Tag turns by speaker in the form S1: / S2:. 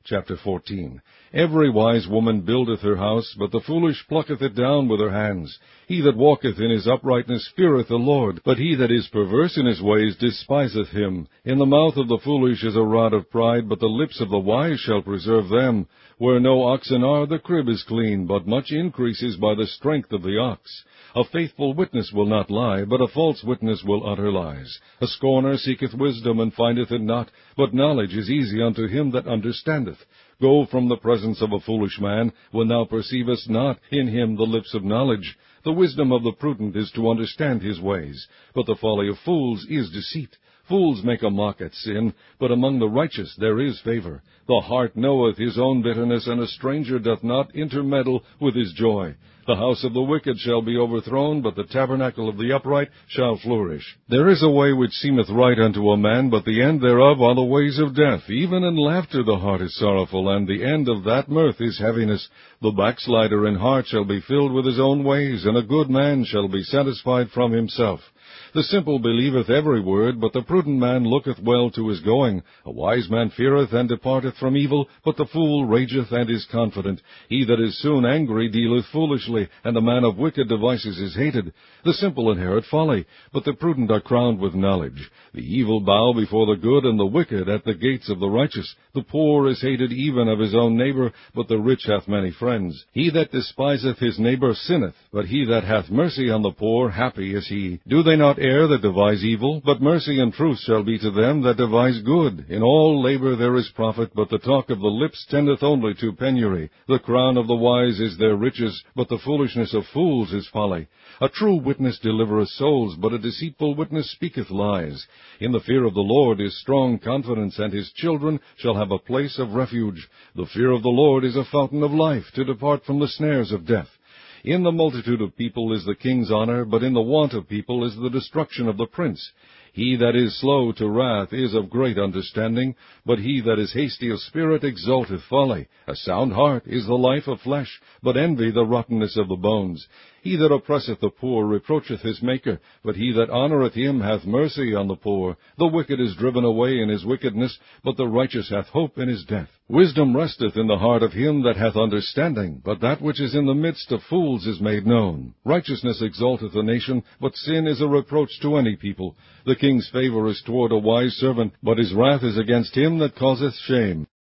S1: Chapter 14. Every wise woman buildeth her house, but the foolish plucketh it down with her hands. He that walketh in his uprightness feareth the Lord, but he that is perverse in his ways despiseth him. In the mouth of the foolish is a rod of pride, but the lips of the wise shall preserve them. Where no oxen are, the crib is clean, but much increase is by the strength of the ox. A faithful witness will not lie, but a false witness will utter lies. A scorner seeketh wisdom, and findeth it not, but knowledge is easy unto him that understandeth. Go from the presence of a foolish man, when thou perceivest not in him the lips of knowledge. The wisdom of the prudent is to understand his ways, but the folly of fools is deceit. Fools make a mock at sin, but among the righteous there is favor. The heart knoweth his own bitterness, and a stranger doth not intermeddle with his joy. The house of the wicked shall be overthrown, but the tabernacle of the upright shall flourish. There is a way which seemeth right unto a man, but the end thereof are the ways of death. Even in laughter the heart is sorrowful, and the end of that mirth is heaviness. The backslider in heart shall be filled with his own ways, and a good man shall be satisfied from himself. The simple believeth every word, but the prudent man looketh well to his going. A wise man feareth and departeth from evil, but the fool rageth and is confident. He that is soon angry dealeth foolishly, and the man of wicked devices is hated. The simple inherit folly, but the prudent are crowned with knowledge. The evil bow before the good, and the wicked at the gates of the righteous. The poor is hated even of his own neighbor, but the rich hath many friends. He that despiseth his neighbor sinneth, but he that hath mercy on the poor, happy is he. Do they not err that devise evil? But mercy and truth shall be to them that devise good. In all labor there is profit, but the talk of the lips tendeth only to penury. The crown of the wise is their riches, but the foolishness of fools is folly. A true witness delivereth souls, but a deceitful witness speaketh lies. In the fear of the Lord is strong confidence, and his children shall have a place of refuge. The fear of the Lord is a fountain of life, to depart from the snares of death. In the multitude of people is the king's honor, but in the want of people is the destruction of the prince. He that is slow to wrath is of great understanding, but he that is hasty of spirit exalteth folly. A sound heart is the life of flesh, but envy the rottenness of the bones. He that oppresseth the poor reproacheth his Maker, but he that honoureth him hath mercy on the poor. The wicked is driven away in his wickedness, but the righteous hath hope in his death. Wisdom resteth in the heart of him that hath understanding, but that which is in the midst of fools is made known. Righteousness exalteth a nation, but sin is a reproach to any people. The king's favor is toward a wise servant, but his wrath is against him that causeth shame.